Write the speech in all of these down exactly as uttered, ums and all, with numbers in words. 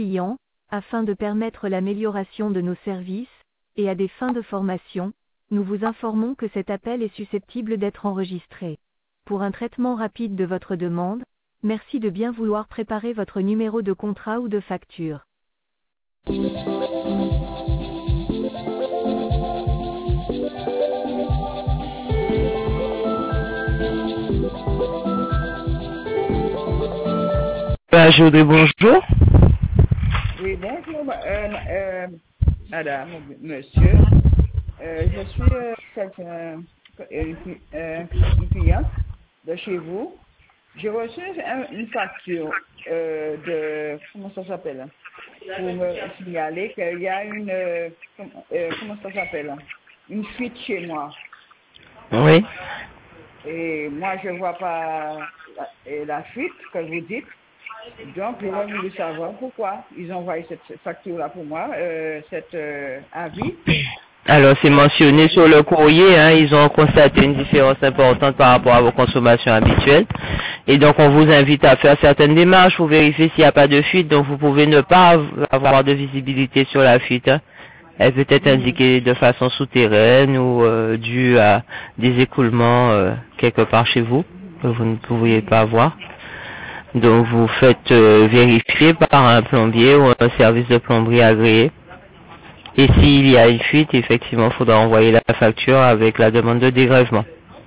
clients, afin de permettre l'amélioration de nos services, et à des fins de formation, nous vous informons que cet appel est susceptible d'être enregistré. Pour un traitement rapide de votre demande, merci de bien vouloir préparer votre numéro de contrat ou de facture. Bah, je voudrais bonjour. Oui, bonjour, euh, euh, madame, monsieur. Euh, je suis euh, quelqu'un, une, euh, une cliente de chez vous. J'ai reçu un, une facture euh, de, comment ça s'appelle, pour me signaler qu'il y a une, euh, euh, comment ça s'appelle, une fuite chez moi. Oui. Et moi, je ne vois pas la, la fuite que vous dites. Donc, j'aurais voulu savoir pourquoi ils ont envoyé cette facture-là pour moi, euh, cet euh, avis. Alors, c'est mentionné sur le courrier, hein, ils ont constaté une différence importante par rapport à vos consommations habituelles. Et donc, on vous invite à faire certaines démarches pour vérifier s'il n'y a pas de fuite. Donc, vous pouvez ne pas avoir de visibilité sur la fuite. Hein. Elle peut être indiquée de façon souterraine ou euh, due à des écoulements euh, quelque part chez vous, que vous ne pouviez pas voir. Donc, vous faites euh, vérifier par un plombier ou un service de plomberie agréé. Et s'il y a une fuite, effectivement, il faudra envoyer la facture avec la demande de dégrèvement.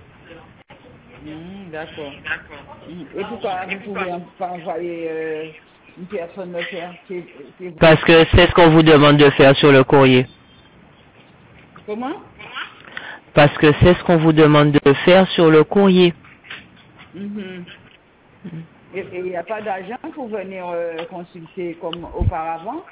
Mmh, d'accord. Mmh. Et pourquoi vous pouvez pas envoyer euh, une personne le faire chez, chez vous? Parce que c'est ce qu'on vous demande de faire sur le courrier. Comment? Parce que c'est ce qu'on vous demande de faire sur le courrier. Mmh. Et il n'y a pas d'argent pour venir euh, consulter comme auparavant?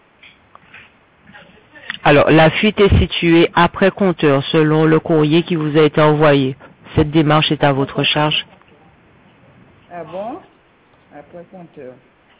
Alors, la fuite est située après compteur, selon le courrier qui vous a été envoyé. Cette démarche est à Après votre compteur. charge. Ah bon? Après compteur.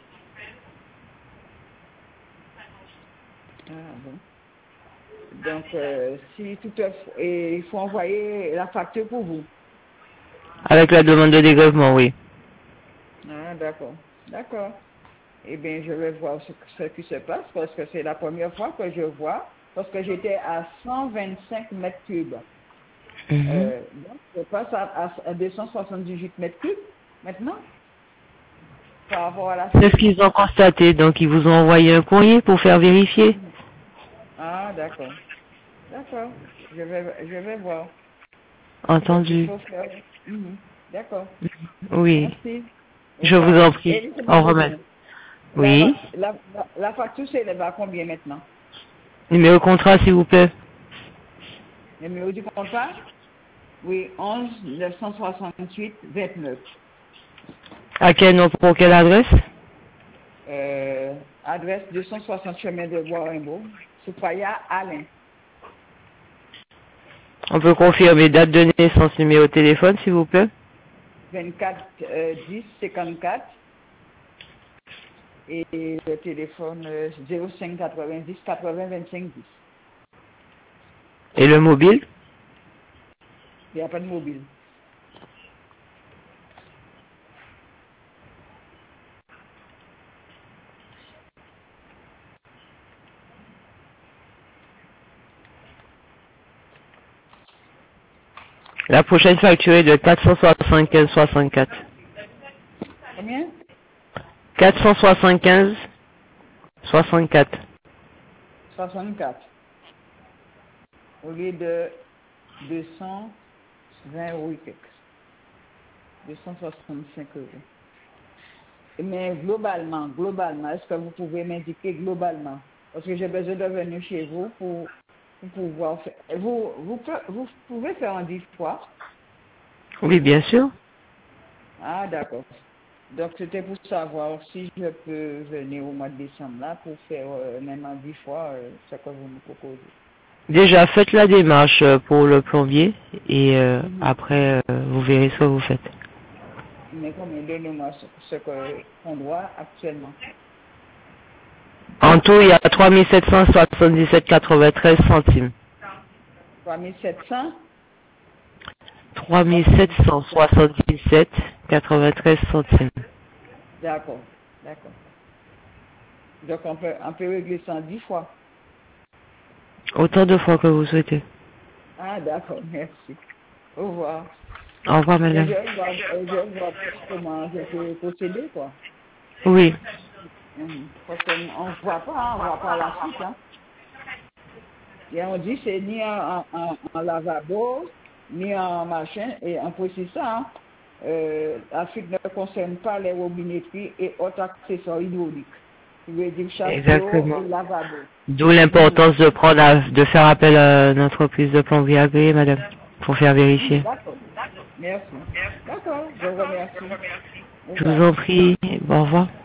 Ah bon. Donc, euh, si tout est, et il faut envoyer la facture pour vous. Avec la demande de dégrèvement, oui. Ah, d'accord. D'accord. Eh bien, je vais voir ce, ce qui se passe parce que c'est la première fois que je vois, parce que j'étais à cent vingt-cinq mètres cubes. Mhm. Euh, donc, je passe à, à, à deux cent soixante-dix-huit mètres cubes maintenant par rapport à la C'est ce qu'ils ont constaté, donc ils vous ont envoyé un courrier pour faire vérifier. Ah, d'accord. D'accord. Je vais, je vais voir ce qu'il Entendu. faut faire. Mhm. D'accord. Oui. Merci. Au Je vous revoir. en Et prie. laissez-moi Au vous revoir. dire, la, Oui. la, la, la facture s'élève à combien maintenant? Numéro contrat, s'il vous plaît. Le numéro du contrat? Oui, onze neuf cent soixante-huit vingt-neuf. À quel nom, pour quelle adresse? Euh, adresse deux cent soixante chemin de Bois-Raimbault, Soupaya, Alain. On peut confirmer date de naissance, numéro de téléphone, s'il vous plaît. vingt-quatre dix cinquante-quatre. Et le téléphone euh, zéro cinq quatre-vingt-dix quatre-vingts vingt-cinq dix. Et le mobile? Il n'y a pas de mobile. La prochaine facture est de quatre cent soixante-quinze soixante-quatre. Combien? quatre cent soixante-quinze soixante-quatre. soixante-quatre. Au lieu de deux cent vingt euros et quelques. deux cent soixante-cinq euros. Mais globalement, globalement, est-ce que vous pouvez m'indiquer globalement? Parce que j'ai besoin de venir chez vous pour, pour pouvoir faire. Vous, vous, vous pouvez faire en dix fois? Oui, bien sûr. Ah, d'accord. Donc, c'était pour savoir si je peux venir au mois de décembre là pour faire euh, même en dix fois euh, ce que vous me proposez. Déjà, faites la démarche euh, pour le plombier et euh, Mm-hmm. après, euh, vous verrez ce que vous faites. Mais combien? Donnez-moi ce, ce que- qu'on doit actuellement. En tout, il y a trois mille sept cent soixante-dix-sept virgule quatre-vingt-treize centimes. trois mille sept cents? trois mille sept cent soixante-dix-sept virgule quatre-vingt-treize centimes. D'accord, d'accord. Donc, on peut, on peut régler ça en dix fois. Autant de fois que vous souhaitez. Ah, d'accord, merci. Au revoir. Au revoir, madame. Et je vais voir, je vais voir comment je peux procéder, quoi. Oui. Hum, Parce qu'on ne voit pas, hein, on ne voit pas la suite. Hein. Et on dit c'est ni en, en, en lavabo, ni en machin, et on précise ça. Hein. Euh, la fuite ne concerne pas les robinetteries et autres accessoires hydrauliques. Il veut dire château Exactement. et lavabo. D'où l'importance de prendre, à- de faire appel à une entreprise de plomberie agréée, madame, pour faire vérifier. D'accord. Merci. D'accord, je vous remercie. Au Je vous revoir. en prie. Au revoir.